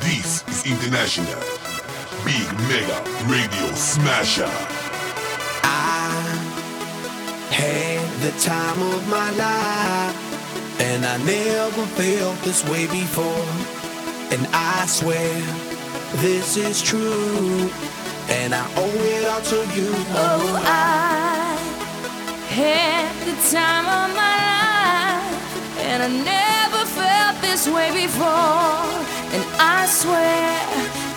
This is International Big Mega Radio Smasher. I had the time of my life, and I never felt this way before. And I swear this is true, and I owe it all to you. Oh, I had the time of my life, and I never felt this way before. And I swear